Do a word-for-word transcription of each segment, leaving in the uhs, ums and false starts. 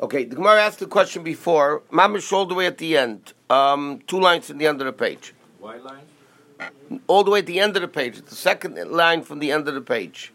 Okay, the Gemara asked the question before. Mamish all the way at the end. Um, two lines from the end of the page. White line? All the way at the end of the page. It's the second line from the end of the page.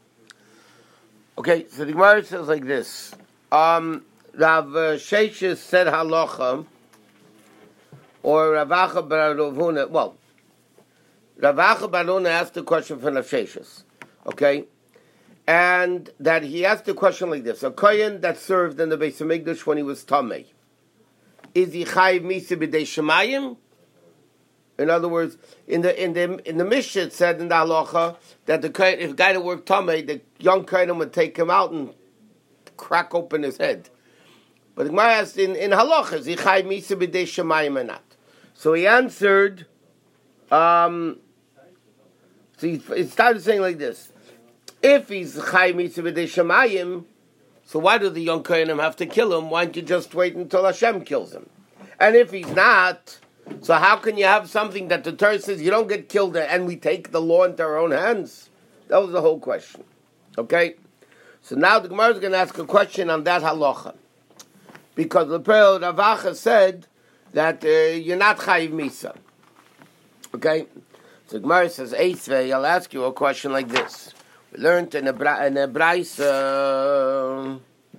Okay, so the Gemara says like this. Um, Rav Sheshes said halacha, or Rav Acha bar Ravuna. Well, Rav Acha bar Ravuna asked the question from Rav Sheshes. Okay? And that he asked the question like this: a kohen that served in the Beis Hamikdash when he was tamei, is he chayiv misa b'dei shemayim? In other words, in the in the in the Mishnah it said in the halacha that the kohen, if a guy that worked tamei, the young kohen would take him out and crack open his head. But the Gemara asked in in halacha, is he chayiv misa b'dei shemayim or not? So he answered. Um, so he, he started saying like this. If he's Chai Mitzvah B'dei Shemayim, so why do the young Kohanim have to kill him? Why don't you just wait until Hashem kills him? And if he's not, so how can you have something that the Torah says you don't get killed and we take the law into our own hands? That was the whole question. Okay? So now the Gemara is going to ask a question on that halacha. Because the Peril Rav Acha said that uh, you're not Chayiv Misa. Okay? So the Gemara says, Eisvei, I'll ask you a question like this. We learned in a bra- in a Brais, uh,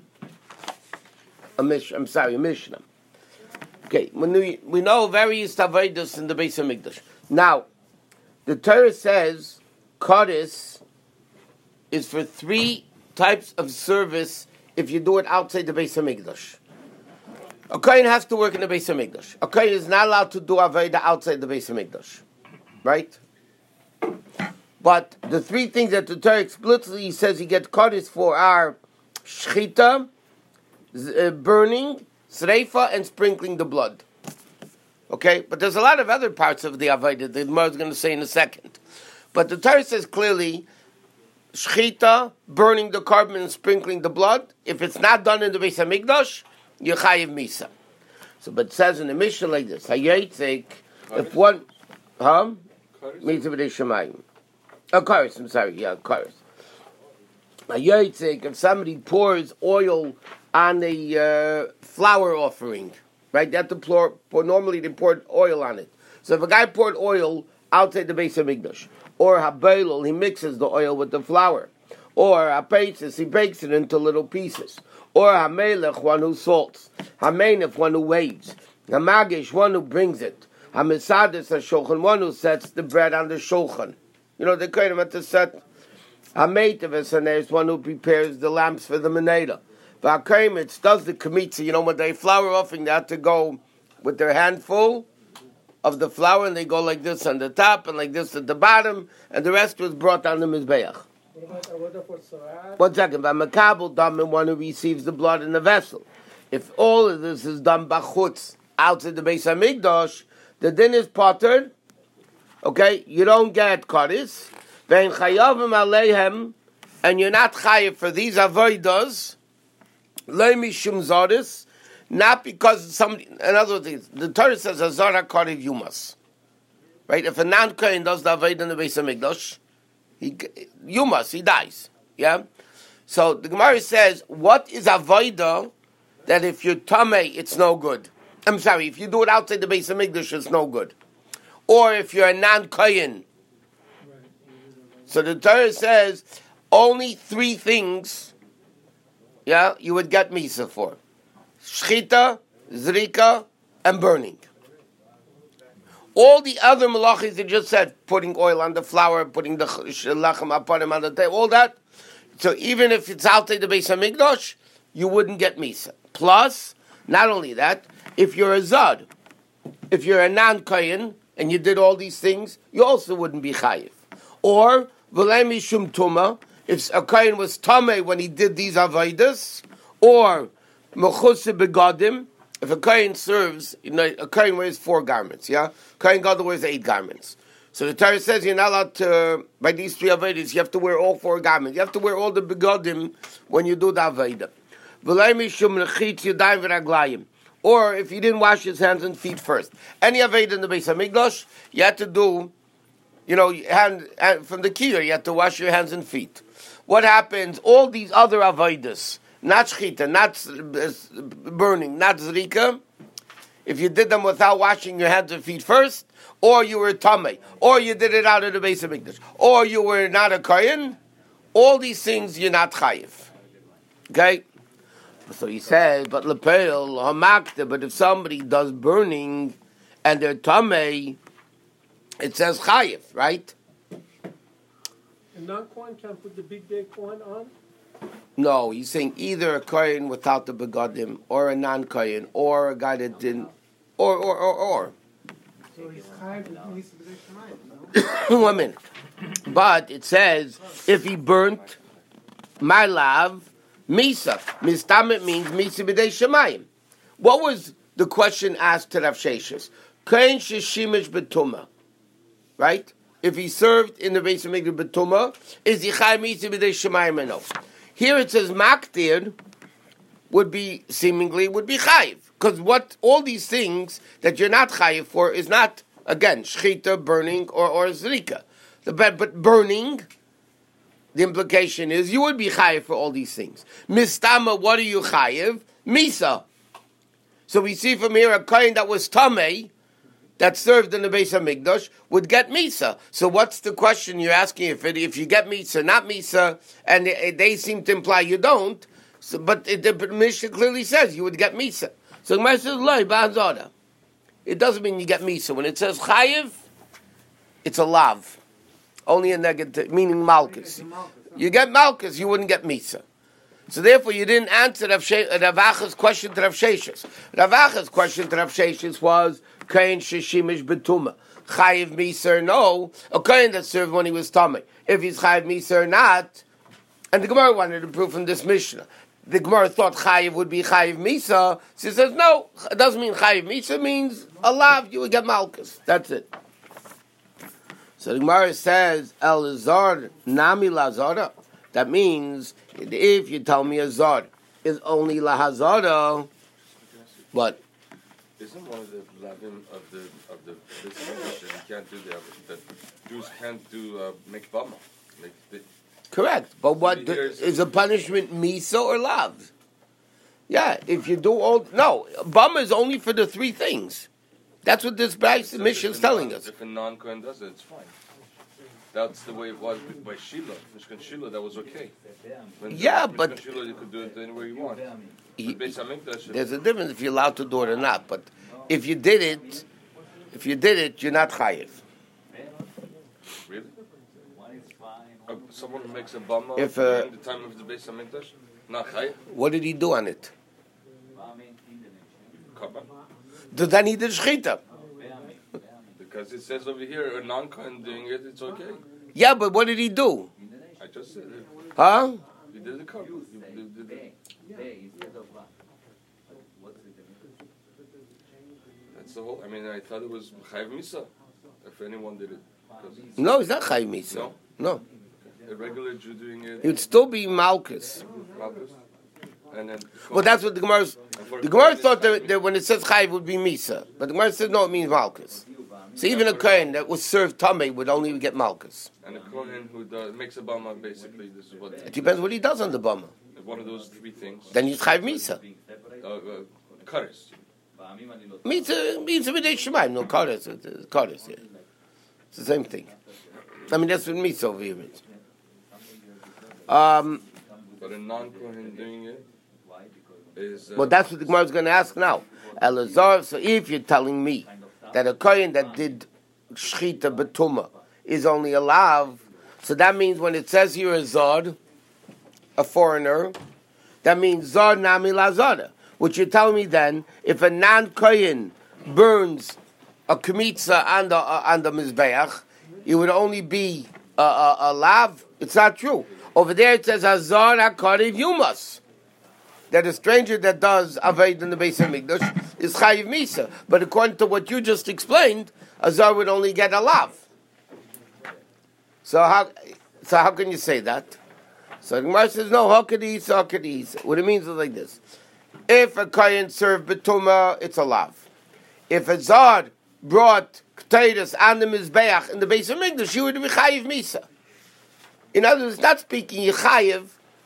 a mish, I'm sorry, a Mishnah. Okay, when we, we know various Tavaydus in the Beis Hamikdash. Now, the Torah says Kodesh is for three types of service if you do it outside the Beis Hamikdash. A Kohen has to work in the Beis Hamikdash. A Kohen is not allowed to do Aveda outside the Beis Hamikdash. Right? But the three things that the Torah explicitly says he gets Kodesh for are shchita, uh, burning, sreifa, and sprinkling the blood. Okay? But there's a lot of other parts of the Avodah that the Gemara is going to say in a second. But the Torah says clearly, shchita, burning the carbon and sprinkling the blood, if it's not done in the Beis HaMikdash, you're chayiv misa. So, but it says in the Mishnah like this, Hayaytzik, if one, huh? Misa b'dei shemayim. A chorus, I'm sorry, yeah, chorus. A yoytzik, if somebody pours oil on a uh, flour offering, right? They have to pour, pour, normally they poured oil on it. So if a guy poured oil outside the Beis Hamikdash, or habeilul, he mixes the oil with the flour, or hapeitzus, he breaks it into little pieces, or hamelech, one who salts, hamenef, one who waves, hamagish, one who brings it, hamisadis, a shulchan, one who sets the bread on the shulchan. You know, the kohen had to set a mate of us, and there's one who prepares the lamps for the Meneda. But Kaimitz does the Kamitza, you know, when they flour offering, they have to go with their handful of the flour, and they go like this on the top, and like this at the bottom, and the rest was brought on the Mizbeach. One second, by Makabel Dam, and one who receives the blood in the vessel. If all of this is done bachutz, outside the Beis HaMikdash, the din is pottered. Okay, you don't get Kodesh, then chayavim aleihem, and you're not chayav for these avodas, le mishum zoris, not because somebody. In other words, the Torah says azar hakariv you must, right? If a non-kohen does the avodah in the Beis Hamikdash, he you must, he dies. Yeah. So the Gemara says, what is avodah that if you're tamei, it's no good. I'm sorry, if you do it outside the Beis Hamikdash, it's no good. Or if you're a non-kohen. So the Torah says only three things, yeah, you would get misa for: shchita, zrika, and burning. All the other malachis that just said, putting oil on the flour, putting the lachem upon him on the table, all that. So even if it's outside the Beis Hamikdash, you wouldn't get misa. Plus, not only that, if you're a zad, if you're a non-kohen, and you did all these things, you also wouldn't be chayiv. Or, v'lei mishum tuma, if a kohen was tamei when he did these avodas, or mechuse begadim, if a kohen serves, you know, a kohen wears four garments, yeah? Kohen gadol wears eight garments. So the Torah says you're not allowed to, by these three avodas, you have to wear all four garments. You have to wear all the begadim when you do the avodah. V'lei mishum nechitz yadayim v'raglayim. Or if he didn't wash his hands and feet first. Any Aved in the Beis HaMikdash, you had to do, you know, hand, hand from the kiyur, you had to wash your hands and feet. What happens? All these other Avedas, not shchita, not burning, not zrika, if you did them without washing your hands and feet first, or you were tamei, or you did it out of the base of Mikdash, or you were not a kohen, all these things you're not chayiv. Okay? So he said, but lepeil, hamakta, but if somebody does burning and they're tamei, it says chayiv, right? A non-kohen can't put the big day kohen on? No, he's saying either a kohen without the begadim, or a non-kohen, or a guy that didn't, or, or, or, or. So he's chayiv with Misa B'dei Shemayim, no? One minute. But it says, if he burnt my love, Misa. Mistamit means Misa B'dei Shemayim. What was the question asked to Rav Sheshes? Kohen sheshimish betuma. Right? If he served in the base of Mikdash betuma, is he chayiv Misa B'dei Shemayim or no? Here it says makdir would be, seemingly, would be chayiv. Because what, all these things that you're not chayiv for is not, again, shchita, burning, or, or zrika. The, but burning, the implication is you would be chayiv for all these things. Mistama, what are you chayiv? Misa. So we see from here a kohen that was tamei, that served in the base of Mikdash, would get misa. So what's the question you're asking? If it, if you get misa, not misa, and they, they seem to imply you don't, so, but it, the Mishnah clearly says you would get misa. So the Gemara says, Loi, ba'azada. It doesn't mean you get misa. When it says chayiv, it's a lav. Only a negative, meaning malchus. You get malchus, you wouldn't get misa. So therefore, you didn't answer Rav, She- Rav Acha's question to Rav Sheshes. Rav Acha's question to Rav Sheshes was, Kohen sheshimish betuma. Chayiv misa or no, a kohen that served when he was tamei. If he's chayiv misa or not, and the Gemara wanted to prove from this Mishnah. The Gemara thought chayiv would be chayiv misa. So he says, no, it doesn't mean chayiv misa, it means alav, you would get malchus. That's it. So the Gemara says, El Zar Nami Lazara. That means, if you tell me a Zar is only Lahazara, what? Isn't one of the lavim of the of the this condition you can't do the that Jews can't do uh, make bama. Like the, Correct, but what the, is a punishment misa or lav? Yeah, if you do all no bama is only for the three things. That's what this Bryce mission is telling non, us. If a non-Kohen does it, it's fine. That's the way it was by Shiloh. Mishkan Shiloh, that was okay. When Yeah, Mishkan but Shiloh, you could do it anywhere you want. he, But Beis Hamikdash, there's a difference if you're allowed to do it or not. But if you did it, if you did it, you're not chayiv. really? Uh, someone who makes a bama If, uh, during the time of the Beis Hamikdash, not chayiv. What did he do on it? Kabba. Does that need the shchita? Because it says over here, a non-Kohen doing it, it's okay. Yeah, but what did he do? I just said it. Huh? You did the kabba. You did, did the, that's the whole. I mean, I thought it was chayiv misa. If anyone did it. 'Cause it's- No, it's not chayiv misa. No? No, A regular Jew doing it. it would still be malchus. Malchus. And then. Well, that's what the Gemara's. The Gemara thought that, that when it says chayiv would be misa, but the Gemara said no, it means malchus. So even a kohen that was served tamei would only get malchus. And a Kohen who does, makes a bama, basically, this is what. It depends what he does on the bama. One of those three things. Then he's chayiv misa. Uh, uh, Kares. Misa, misa b'dei shemayim. No kares, kares. Yeah, it's the same thing. I mean that's what misa over here is. Um, But a non-Kohen doing it is. Uh, well, that's what the Gemara is going to ask now. Elazar. So if you're telling me that a kohen that did shchita betuma is only a lav, so that means when it says here a zod, a foreigner, that means zod nami lazada. Which you're telling me then, if a non-kohen burns a kmitza on the uh, on the mizbeach, it would only be a, a, a lav. It's not true. Over there it says hazar hakariv yumas. That a stranger that does Aved in the base of Mikdash is Chayiv Misa. But according to what you just explained, Azar would only get a lav. So how so how can you say that? So the Gemara says, no, how could he so how could he What it means is like this. If a Kohen served Betuma, it's a lav. If a Zar brought Ketaitis on the Mizbeach in the base of Mikdash, he would be Chayiv Misa. In other words, not speaking Yechayiv,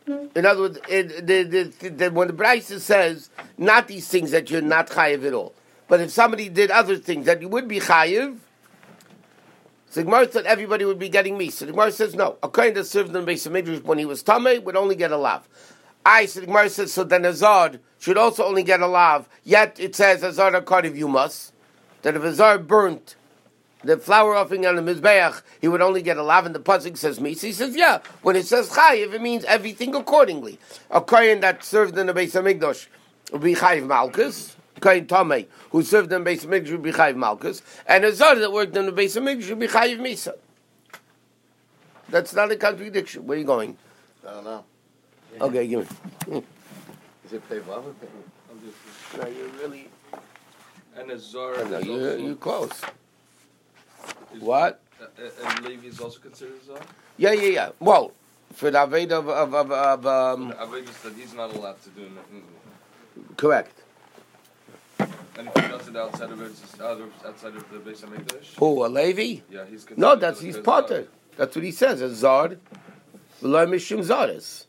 In other words, it, the, the, the, when the Brisa says not these things that you're not chayiv at all, but if somebody did other things that you would be chayiv, so the Gemara said everybody would be getting me. So the Gemara says no. A kohen that served in the Beis Hamikdash when he was tamei would only get a lav. I so the Gemara says so then a zard should also only get a lav. Yet it says a zard akardiv you must. That if a zard burnt the flour offering on the mizbeach, he would only get a lav, and the pasuk says mis. He says, yeah, when it says chayiv, it means everything accordingly. A kohen that served in the Beis Hamikdash would be chayiv malchus. Kohen tamei who served in the Beis Hamikdash would be chayiv malchus, and a zar that worked in the Beis Hamikdash would be chayiv misa. That's not a contradiction. Where are you going? I don't know. Okay, give me. Is it pay vav? No, you're really. And a zar. No, is you're, also- you're close. is- What? uh, And Levi is also considered a zar. Yeah, yeah, yeah. Well, for the aved of of of, of um, Avodah that he's not allowed to do. In, correct. and if he does it outside of it, outside of the Beis Hamikdash, Who, a Levi? yeah, he's considered. No, that's a- he's a potter. zar. That's what he says. A zard, v'lo mishum zaris.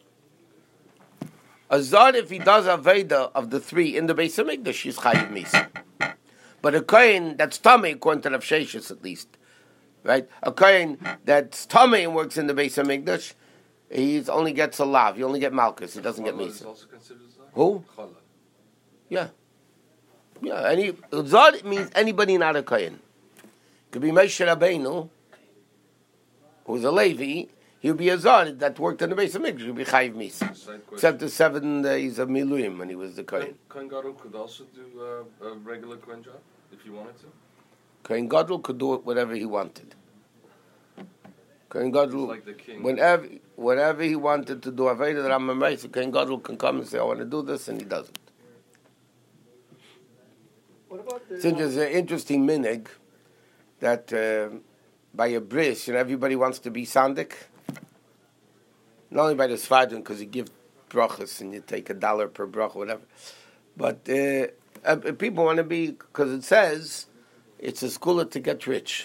A zard, if he does aveda of the three in the Beis Hamikdash, he's chayiv misa. But a kohen that's tamei, according to Rav Sheshes at least, right? A kohen that's tamei and works in the Beis Hamikdash, he only gets a lav. He only get malchus. He doesn't get Challah is misa. also considered a zar. Who? Challah. Yeah. Yeah, any Zod means anybody not a Kohen. Could be Moshe Rabbeinu, who's a Levi, he would be a Zod that worked in the Beis Hamikdash, he would be Chayiv Misa. Side question. Except the seven days of Miluyim when he was the Kohen. Kohen Gadol could also do uh, a regular Kohen job if he wanted to. Kohen Gadol could do it whatever he wanted. Kohen Just Gadol, like the king. whenever, whenever he wanted to do Aveda, the Rambam writes, Kohen Gadol can come and say, I want to do this, and he does it. What about the... So there's an interesting minig that uh, by a bris, you know, everybody wants to be sandik. Not only by the Sfadrin, because you give brachas and you take a dollar per bracha, whatever. But uh, uh, people want to be, because it says it's a skula to get rich.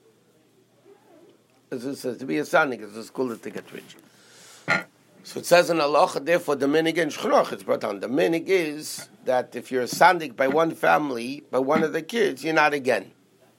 As it says, to be a sandik is a skula to get rich. So it says in Allah, therefore the minig in Shchroch it's brought on. The minig is that if you're a sandik by one family, by one of the kids, you're not again.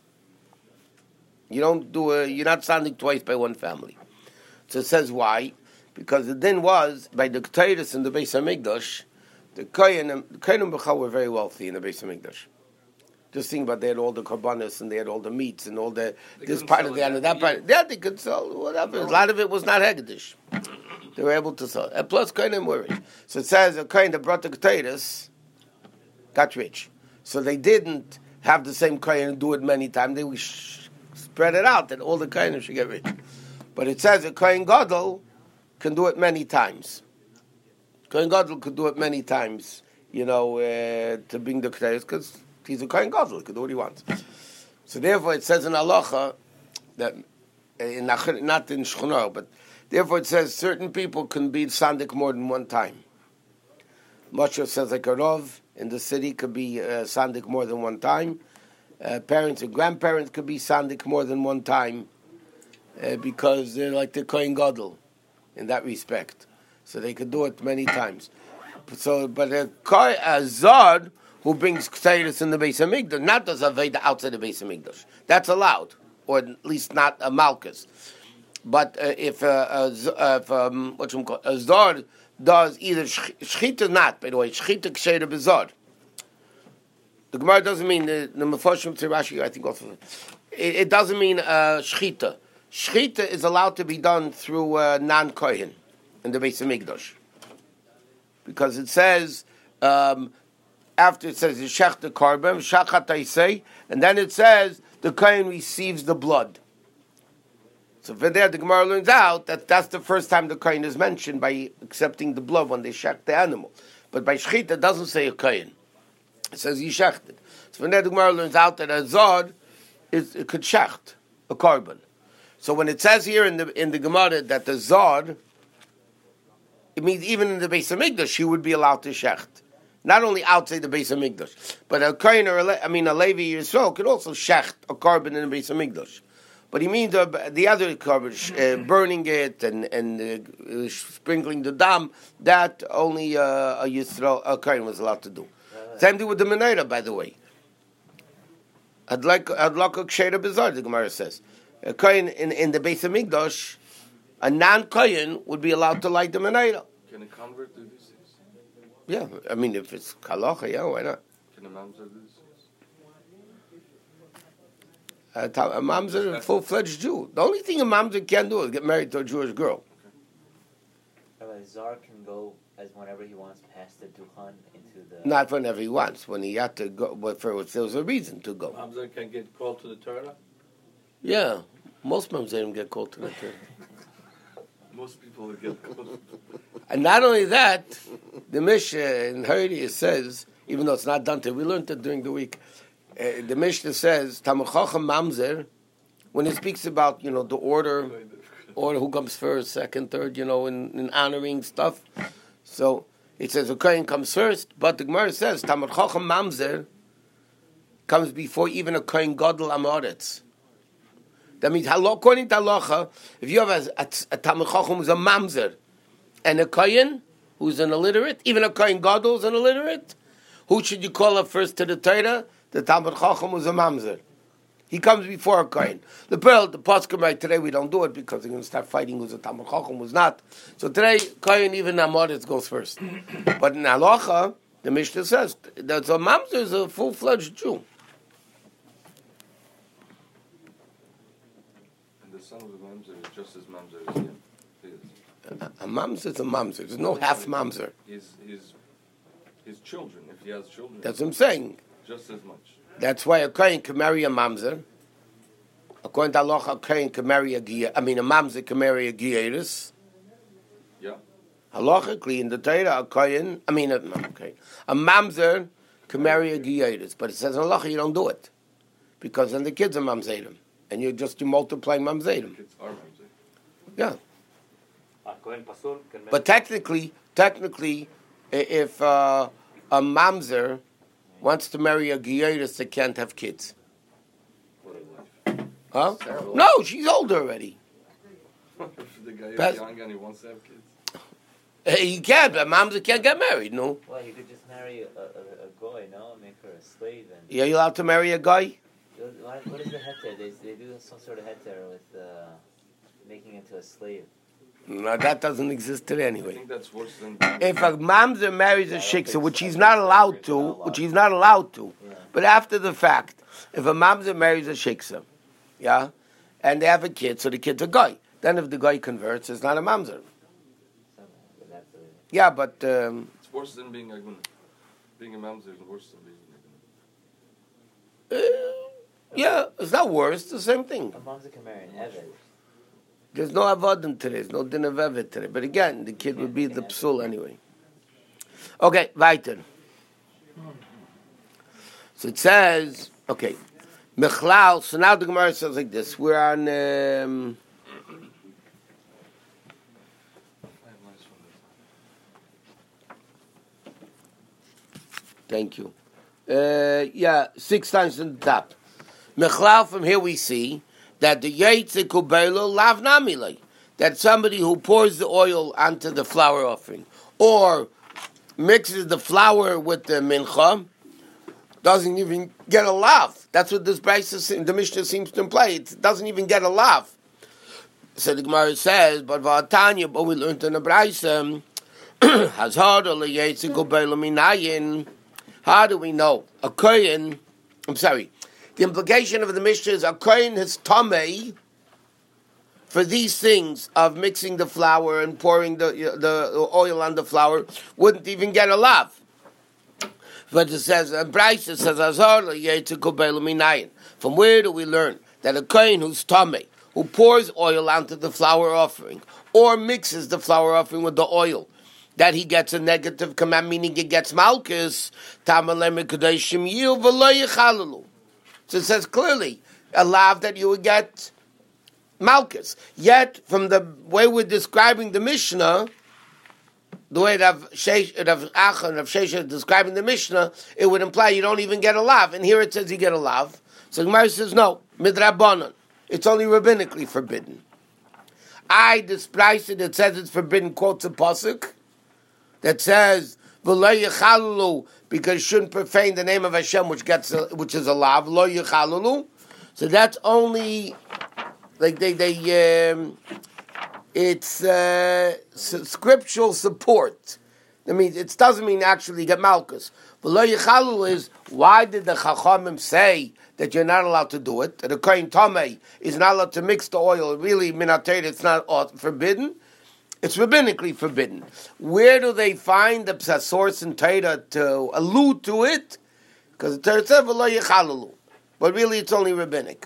You don't do a, you're not sandik twice by one family. So it says why? Because the din was, by the Ketairis in the Beis HaMikdash, the Kohen and the Kohen and Bechal were very wealthy in the Beis HaMikdash. Just think about, they had all the korbanos and they had all the meats and all the, They this couldn't part sell of it the end yet. of that part. Yeah, they could sell whatever. A lot of it was not Haggadah. They were able to sell it. And plus, Kohenim were rich. So it says a Kohen that brought the Ketairis got rich. So they didn't have the same Kohen and do it many times. They sh- spread it out that all the Kohenim should get rich. But it says a Kohen Gadol can do it many times. Kohen Gadol could do it many times, you know, uh, to bring the Ketairis, because he's a Kohen Gadol. He can do what he wants. So therefore it says in Halacha, that, uh, in, not in Shchonah, but therefore it says certain people can be sandik more than one time. Moshe says like a Rov in the city could be uh, sandik more than one time. Uh, parents and grandparents could be sandik more than one time uh, because they're like the Kohen Gadol in that respect. So they could do it many times. So, but a, a Zod who brings Ketairis in the Beis HaMikdash, not does Aveda outside the Beis HaMikdash. That's allowed, or at least not a Malchus. But uh, if, uh, uh, if um, what you call a Zod does either Shchita, not, by the way, Shchita Ksheira B'Zod. The Gemara doesn't mean, the, the Mefoshim Tzirashi, I think also, it, it doesn't mean uh, Shchita. Shchita is allowed to be done through uh, non-Kohen in the Beis HaMikdash. Because it says, um, after it says, Yeshach the Karban, Shachat Taisei, and then it says, the Kohen receives the blood. So for there, the Gemara learns out that that's the first time the Kohen is mentioned by accepting the blood when they shech the animal. But by Shechita, it doesn't say a Kohen. It says Yeshachted. So from there, the Gemara learns out that a Zod is, it could shecht, a Karban. So when it says here in the in the Gemara that the Zod, it means even in the Beis HaMikdash, he would be allowed to shecht. Not only outside the Beis HaMikdash, but a Kohen or a Le- I mean a Levi Yisrael could also shecht a Karban in the Beis HaMikdash. But he means uh, the other coverage, uh, burning it and and uh, sprinkling the dam. That only uh, a Yisrael, a Kohen was allowed to do. Right. Same thing with the menorah, by the way. I'd like I'd like a ksheira bizarre. The Gemara says, a Kohen in, in the Beis Hamikdash, a non-Kohen would be allowed to light the menorah. Can a convert do these things? Yeah, I mean if it's halacha, yeah, why not? Can a mamzer do these things? A, a mamzer, a full-fledged Jew. The only thing a mamzer can do is get married to a Jewish girl. Rabbi Zar can go as whenever he wants past the Duchan into the... Not whenever he wants. When he had to go, but for if there was a reason to go. Mamzer can get called to the Torah? Yeah. Most mamzerim get called to the Torah. Most people will get called. And not only that, the Mishnah in Haredi says, even though it's not done today, we learned it during the week, uh, the Mishnah says, Talmid Chacham mamzer, when it speaks about, you know, the order, order who comes first, second, third, you know, in, in honoring stuff. So it says a Kohen comes first, but the Gemara says Talmid Chacham mamzer comes before even a Kohen Gadol Amoretz. That means, according to halacha, if you have a, a, a Talmid Chacham who's a mamzer and a Kohen who's an illiterate, even a Kohen Gadol is an illiterate, who should you call up first to the Torah? The Talmid Chacham who's a mamzer. He comes before a Kohen. The pearl, the Poskim right today, we don't do it because they're going to start fighting who's a Talmid Chacham, who's not. So today, Kohen, even Amoritz goes first. But in halacha, the Mishnah says that a mamzer is a full-fledged Jew. And the son of the mamzer is just as mamzer as him. A, a mamzer is a mamzer. There's no half mamzer. His, his, his children, if he has children. That's what I'm saying. Just as much. That's why a Kohen can marry a mamzer. According to halacha, a Kohen can marry a Giyah. I mean, a mamzer can marry a Giyaris. Yeah. Halachically, in the Torah, a Kohen, I mean, a, okay, a mamzer can marry a Giyaris. But it says in halacha, you don't do it. Because then the kids are mamzerim. And you're just you're multiplying mamzerim. Kids are mamzer. Yeah. But technically, technically, i- if uh, a mamzer wants to marry a Giyaris that can't have kids. Huh? No, she's older already. If the guy is That's- young and he wants to have kids. Hey, you can't, but mamzer can't get married, no? Well, you could just marry a, a, a goy, no? Make her a slave. And Are you allowed to marry a guy? what, what is the heter? They, they do some sort of heter with uh, making into a slave. No, that doesn't exist today I anyway. think that's worse than. If a mamzer marries a shiksa, which he's not allowed to, which he's not allowed to, Yeah. but after the fact, if a mamzer marries a shiksa, yeah, and they have a kid, so the kid's a guy, then if the guy converts, it's not a mamzer. But that's a, Yeah, but um, It's worse than being a gun. Being a mamzer is worse than being a uh, gun. yeah, it's not worse. It's the same thing. a mom's can marry an eved. There's no avodim today. There's no din of evet today. But again, the kid would be the psul anyway. Okay, weiter. So it says, okay, Mechlal. So now the Gemara says like this. We're on. Um, thank you. Uh, yeah, six times in the top. Mechlal. From here we see that the Yaitze Kubelo Lav Namile, that somebody who pours the oil onto the flour offering or mixes the flour with the mincha doesn't even get a lav. That's what this brisa, the Mishnah seems to imply. It doesn't even get a lav. So the Gemara says, but Vatanya, but we learned in the brisa, Hazard or Yaitze Kubelo Minayin. How do we know? A Kohen, I'm sorry. The implication of the Mishnah is a Kohen is tamei for these things of mixing the flour and pouring the the oil on the flour, wouldn't even get a lav. But it says, uh, Bryce it says, Azar minayin. From where do we learn that a Kohen who's tamei, who pours oil onto the flour offering, or mixes the flour offering with the oil, that he gets a negative command, meaning he gets malchus, tamalem kedeshim yil v'lo yichalalu. So it says clearly, a lav that you would get malchus. Yet, from the way we're describing the Mishnah, the way Rav Sheshet, Rav Acha and Rav Sheshet is describing the Mishnah, it would imply you don't even get a lav. And here it says you get a lav. So the Gemara says, no, midrabanan. it's only rabbinically forbidden. I despise it that says it's forbidden, quotes a pasuk that says v'lo yechalulu, because it shouldn't profane the name of Hashem, which gets a, which is a law. V'lo yechalulu. So that's only like they they um, it's uh, scriptural support. I mean, it doesn't mean actually get malchus. V'lo yechalulu is, why did the Chachamim say that you're not allowed to do it? That a kohen tamei is not allowed to mix the oil. Really, minatayt, it's not forbidden. It's rabbinically forbidden. Where do they find the source in Torah to allude to it? Because the Torah says v'lo yechalulu, but really it's only rabbinic.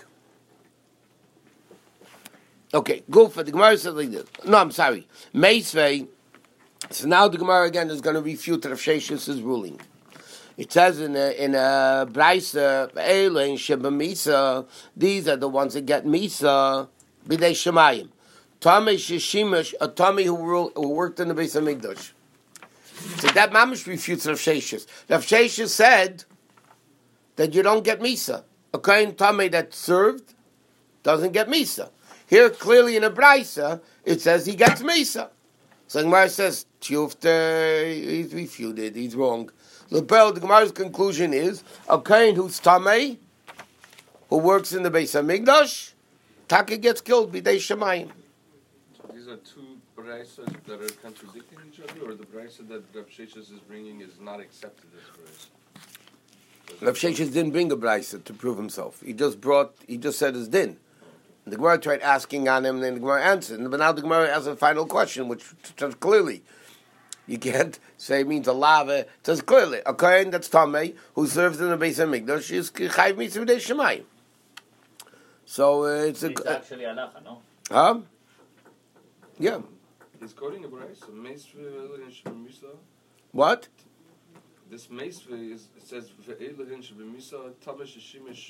Okay, go for the Gemara says like this. No, I'm sorry. Meisvei. So now the Gemara again is going to refute Rav Shesh's ruling. It says in a, in a Braisa, Eile and Sheba Misa, these are the ones that get Misa, B'dei Shemayim. Tomei Sheshimesh, a Tomei who, ruled, who worked in the Beis HaMikdash. So that mamish refutes Rav Sheshes. Rav Sheshes said that you don't get Misa. A Kohen Tomei that served doesn't get Misa. Here, clearly in a Braisa, it says he gets Misa. So the Gemara says, Tiyufta, he's refuted, he's wrong. The Gemara's conclusion is, a Kohen who's Tamei, who works in the Beis HaMikdash, Taka gets killed, B'dei Shemayim. So these are two Braisas that are contradicting each other, or the Braisa that Rav Sheshes is bringing is not accepted as Braisa? Rav Sheshes didn't bring a Braisa to prove himself. He just brought, he just said his din. The Gemara tried asking on him, and then the Gemara answered. But now the Gemara has a final question, which says clearly, you can't say it means a lava. It says clearly, a kohen that's tamei who serves in the Beis HaMikdash is chayv mitzvah b'dei shemayim. So uh, it's a. It's actually halacha, no? Huh? Yeah. He's quoting a Braisa, Meisvei and Sheba Misa. What? This Meisvei is, it says, Ve'eile and Sheba Misa, Tamei Sheshimesh.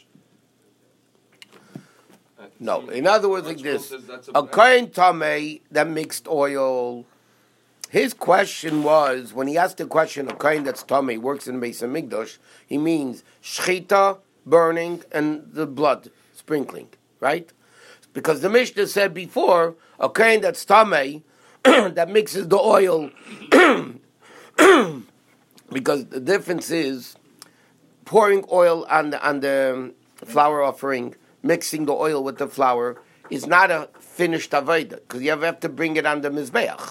No. In other words, like this, a kohen tamei that mixed oil. His question was, when he asked the question, a kohen that's tamei works in Beis HaMikdash, he means shchita, burning, and the blood sprinkling, right? Because the Mishnah said before, a kohen that's tamei that mixes the oil, because the difference is pouring oil on the on the flour offering, mixing the oil with the flour, is not a finished avodah, because you have to bring it on the mizbeach.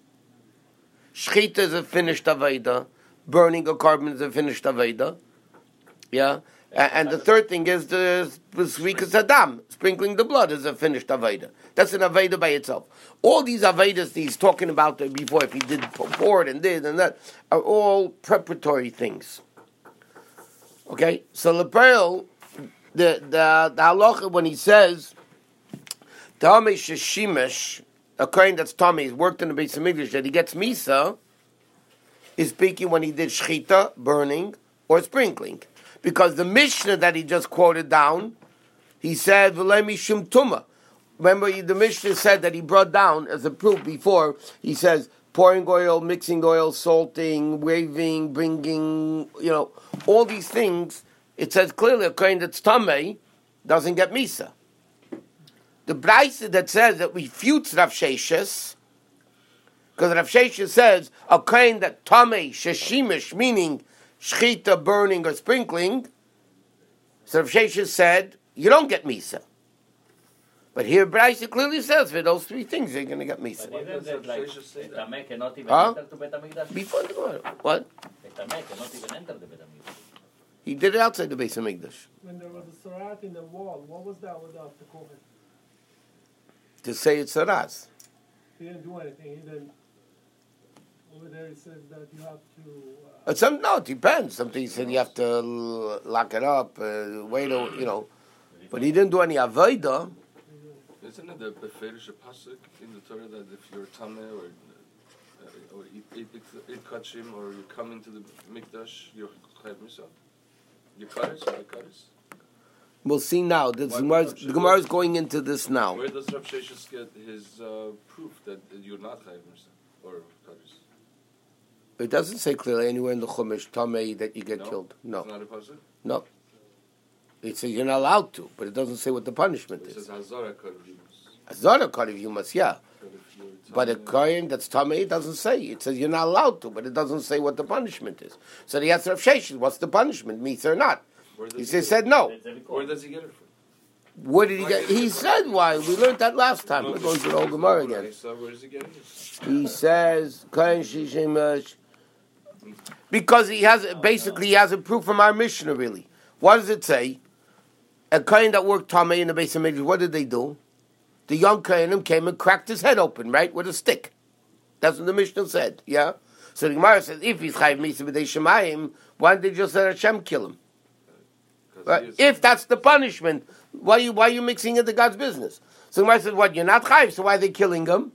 Shchita is a finished avodah. Burning a carbon is a finished avodah. Yeah? And, and the third thing is the Zrikas Adam, sprinkling the blood is a finished avodah. That's an avodah by itself. All these avodas he's talking about before, if he did pour it and did and that, are all preparatory things. Okay? So Lepeil, The the the halacha when he says Tamei Sheshimesh, a kohen that's Tamei, he's worked in the Beis HaMikdash, that he gets Misa, is speaking when he did Shchita, burning, or sprinkling. Because the Mishnah that he just quoted down, he said V'lei Mishum Tumah. Remember, the Mishnah said that he brought down as a proof before. He says pouring oil, mixing oil, salting, waving, bringing, you know, all these things. It says clearly a kohen that's tamei doesn't get misa. The Braisa that says that refutes Rav Sheshes, because Rav Sheshes says a kohen that tamei sheshimish, meaning shchita, burning or sprinkling. So Rav Sheshes said you don't get misa. But here Braisa clearly says for those three things you're going to get misa. But isn't it like Tamei cannot even Huh? enter to Bet HaMikdash? Before the Gemara. What? Tamei cannot even enter the Bet HaMikdash. He did it outside the Beis HaMikdash. When there was a sarat in the wall, what was that without the kohen? To say it's saras. He didn't do anything. He didn't. Over there it says that you have to. Uh, Uh, some no, it depends. Something he said you have to l- lock it up, uh, wait, a- you know. But he didn't do any avodah. Isn't it the Beferish pasuk in the Torah that if you're tameh or uh, or eat eat, eat kachim or you come into the mikdash, you're chayav misa? You kares or the kares? We'll see now. The Why- Gemara, why- the Gemara is going into this now. Where does Rav Sheshes get his uh, proof that you're not chayav misa or kares? It doesn't say clearly anywhere in the Chumash Tamei that you get No? killed. No, It's not a pasuk. no. It says you're not allowed to, but it doesn't say what the punishment It is. says Hazara Karvimus. Azara Kariv, you must, yeah. But if you're But a Tameh- Kohen that's Tameh, it doesn't say. It says you're not allowed to, but it doesn't say what the punishment is. So the answer of Sheish is, what's the punishment, Misa or not? where does He he said, get said it? no. Where does he get it from? Where did he get? He said why. We learned that last time. We're going to the old Gemara again. So where does he get it? He says, Kohen Shishim, uh, because he has, basically he has a proof from our Mishnah, really. What does it say? A Kohen that worked Tameh in the base of Midrash, what did they do? The young Kohenim came and cracked his head open, right, with a stick. That's what the Mishnah said, yeah? So the Gemara says, if he's Chayiv Misa B'dei Shemayim, why did they just let Hashem kill him? 'Cause Right? he is- If that's the punishment, why are you, why are you mixing into God's business? So the Gemara says, what, you're not Chayiv, so why are they killing him?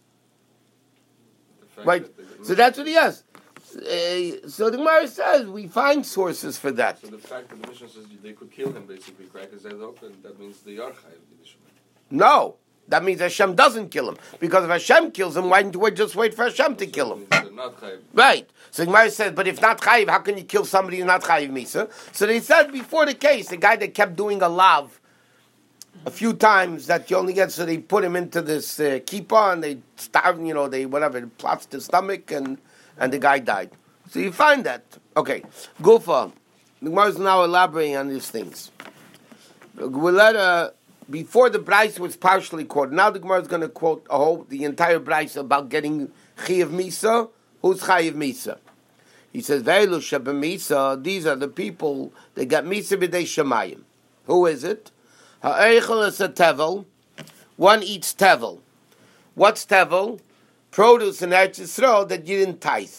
the fact Right? that they- So that's what he has. Uh, so the Gemara says, we find sources for that. So the fact that the mission says they could kill him, basically crack his head open, that means they are chayiv b'dishmai. No. That means Hashem doesn't kill him. Because if Hashem kills him, why don't we just wait for Hashem to kill him? They're not chayiv. Right. So Gemara says, but if not chayiv, how can you kill somebody who's not chayiv misa? So they said before the case, the guy that kept doing a lav a few times that you only get, so they put him into this uh, kippah and they starve, you know, they whatever, plots the stomach and and the guy died. So you find that. Okay. Gufa. The Gemara is now elaborating on these things. We'll let uh, before the Bryce was partially quoted. Now the Gemara is going to quote a whole, the entire Bryce about getting Chayiv Misa. Who's Chayiv Misa? He says, Veilu Sheba Misa, these are the people that got Misa B'dei Shemayim. Who is it? Ha'eichel is a tevel. One eats tevel. What's tevel? Produce in Eretz Yisrael that you didn't tithe.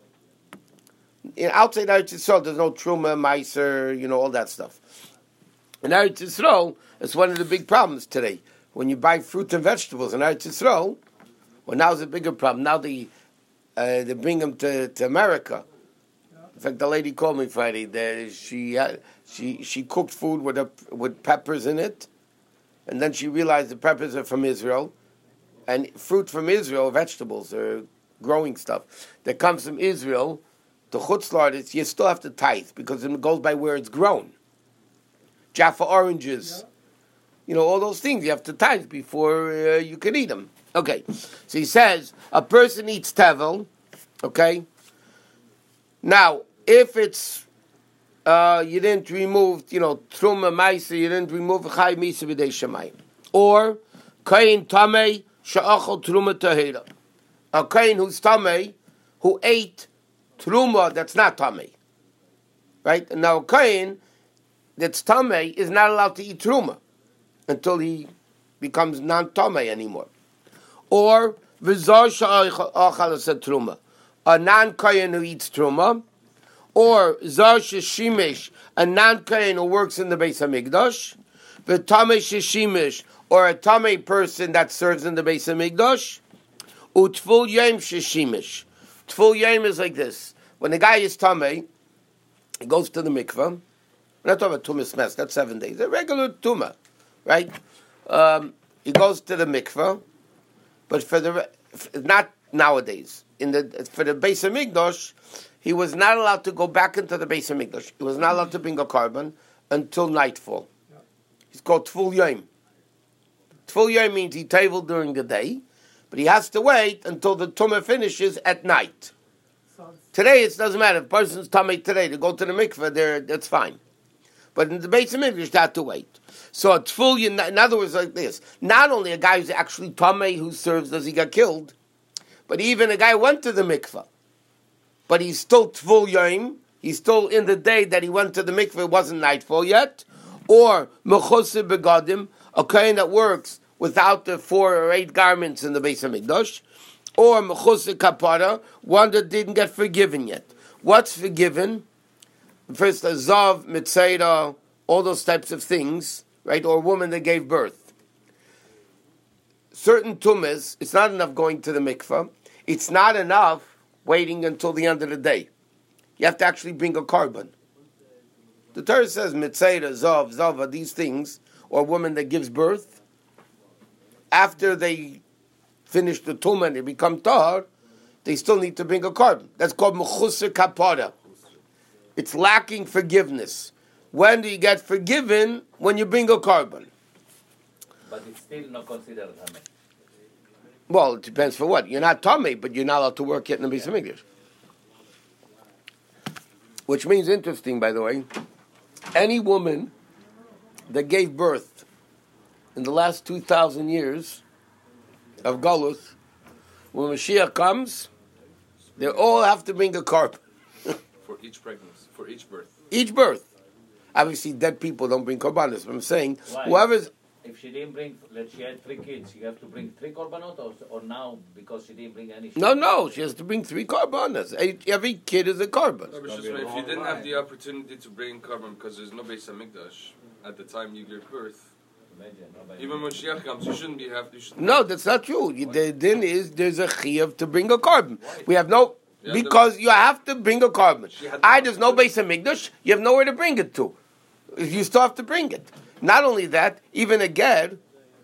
In outside Eretz Yisrael, there's no truma, meiser, you know, all that stuff. In Eretz Yisrael, it's one of the big problems today. When you buy fruit and vegetables in Eretz Yisrael, well, now it's a bigger problem. Now they uh, they bring them to, to America. In fact, the lady called me Friday. The, she had, she she cooked food with a, with peppers in it, and then she realized the peppers are from Israel, and fruit from Israel, vegetables, or growing stuff that comes from Israel. The chutzlard, you still have to tithe because it goes by where it's grown. Jaffa oranges, you know, all those things you have to tithe before uh, you can eat them. Okay, so he says a person eats tevel. Okay, now if it's uh, you didn't remove, you know, truma ma'isa, you didn't remove chay misa b'dei shemayim, or kain tamei she'achol truma tahira, a kain who's tamei who ate truma that's not tamei, right? And now a kain that's tamei is not allowed to eat truma until he becomes non-tamei anymore. Or v'zar she'achal truma, a non-kain who eats truma, or zar sheshimish, a non-kain who works in the Beis Hamikdash, v'tamei sheshimish, or a tamei person that serves in the Beis Hamikdash, utful yom sheshimish. Tful yom is like this: when the guy is tamei, he goes to the mikveh. We're not talking about tumas mess. That's seven days. A regular tuma, right? Um, he goes to the mikveh, but for the not nowadays in the for the Beis Hamikdash, he was not allowed to go back into the Beis Hamikdash. He was not allowed to bring a carbon until nightfall. Yeah. He's called Tful Yom. Tful Yom means he tabled during the day, but he has to wait until the tumah finishes at night. Sounds Today it doesn't matter. If a person's tummy today to go to the mikveh, there that's fine. But in the Beis Hamikdash, they have to wait. So a Tful Yom, in other words, like this: not only a guy who's actually tummy who serves does he got killed, but even a guy who went to the mikveh. But he's still Tful Yom, he's still in the day that he went to the mikveh, it wasn't nightfall yet. Or Mechoseh Begadim, a kohen that works without the four or eight garments in the Beis Hamikdash. Or Mechoseh Kapara, one that didn't get forgiven yet. What's forgiven? First, a Zav, Mitzayra, all those types of things, right? Or a woman that gave birth. Certain tumas, it's not enough going to the mikveh. It's not enough waiting until the end of the day. You have to actually bring a carbon. The Torah says, Mitzayra, Zav, Zava, these things, or a woman that gives birth, after they finish the tumah and they become tahar, they still need to bring a carbon. That's called Mechusar Kapara. It's lacking forgiveness. When do you get forgiven? When you bring a carbon. But it's still not considered Tameh. Well, it depends for what. You're not Tomei, but you're not allowed to work yet in the Beis Hamikdash. Which means, interesting, by the way, any woman that gave birth in the last two thousand years of Golus, when Mashiach comes, they all have to bring a carbon. For each pregnancy, for each birth. Each birth. Obviously, dead people don't bring korbanos. But I'm saying, Why? whoever's... If she didn't bring, let's she had three kids, you have to bring three korbanot, or, or now because she didn't bring any? No, no, she has to bring three korbanos. Every kid is a carbon. No, but just, if you didn't have the opportunity to bring carbon because there's no Beis Hamikdash at the time you gave birth, Imagine, nobody- even when Mashiach comes, you shouldn't be have. You should, No, that's not true. You- The din is there's a chiyuv to bring a carbon. We have no... Yeah, Because you have to bring a carbon. She had- I there's no Beis Hamikdash. You have nowhere to bring it to. You still have to bring it. Not only that, even a ged,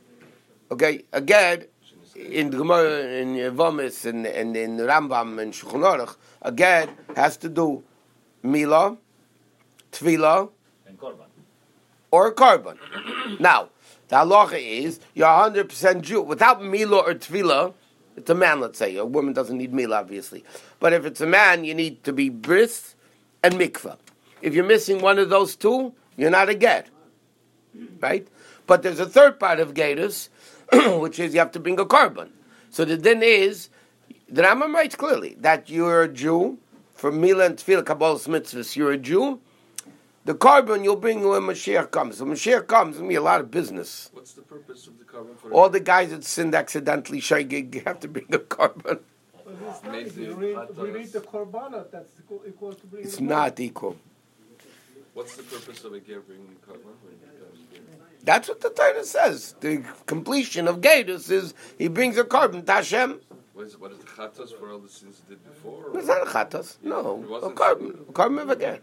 okay, a ged in Gemara, in Yevomis, and in, in, in Rambam, and Shulchan Aruch, a ged has to do milah, tefillah, and korban. or a carbon. Now, the halacha is you're one hundred percent Jew. Without milah or tefillah, it's a man, let's say. A woman doesn't need milah, obviously. But if it's a man, you need to be bris and mikvah. If you're missing one of those two, you're not a get. Right? But there's a third part of Gatus, which is you have to bring a carbon. So the din is, the Rambam writes clearly, that you're a Jew, for milah and tefillah, Kabbalah mitzvahs, you're a Jew. The carbon you'll bring when Mashiach comes. So Mashiach comes, there's going to be a lot of business. what's the purpose of the carbon for? All the guys that sinned accidentally, shaygig, have to bring a carbon. But it's not. Maybe You read, hot we read dogs. the korbanot. That's equal, equal to bringing. It's the not equal. What's the purpose of a ger bringing carbon when he comes here? That's what the Torah says. The completion of Gatus is he brings a carbon to Hashem. What is, what is the chatos for all the sins he did before? or- It's not a chatas. No, It a wasn't- carbon. A carbon of a ger.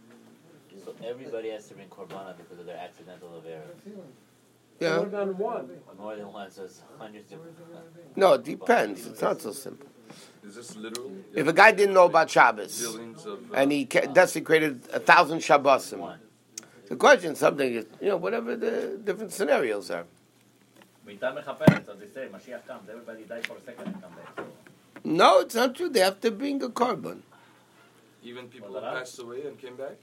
So everybody has to bring korbanah because of their accidental affair. Yeah. More than one. More than one, so it's hundreds of. No, it depends. It's not so simple. Is this literal? If a guy didn't know about Shabbos Billions of. Uh, and he ca- desecrated a thousand Shabbosim, One. the question is something is, you know, whatever the different scenarios are. Mitzvah mechaperet, so they say, Mashiach comes, everybody dies for a second and come back. So, No, it's not true. They have to bring a carbon. even people who Well, that- passed away and came back?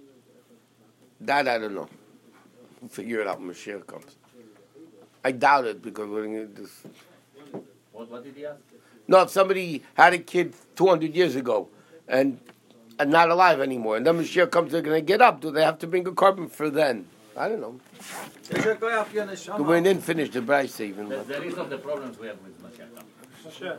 That I don't know. We'll figure it out when Mashiach comes. I doubt it because we're going to just... what, what did he ask? No, if somebody had a kid two hundred years ago and, and not alive anymore, and then Mashiach comes, they're going to get up. Do they have to bring a carbon for then? I don't know. We didn't finish the Bryce even. That's the reason of the problems we have with Mashiach comes. Sure.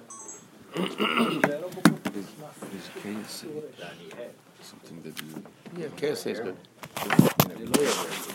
His case, That he had. something that you. Yeah, Kes is good. You know,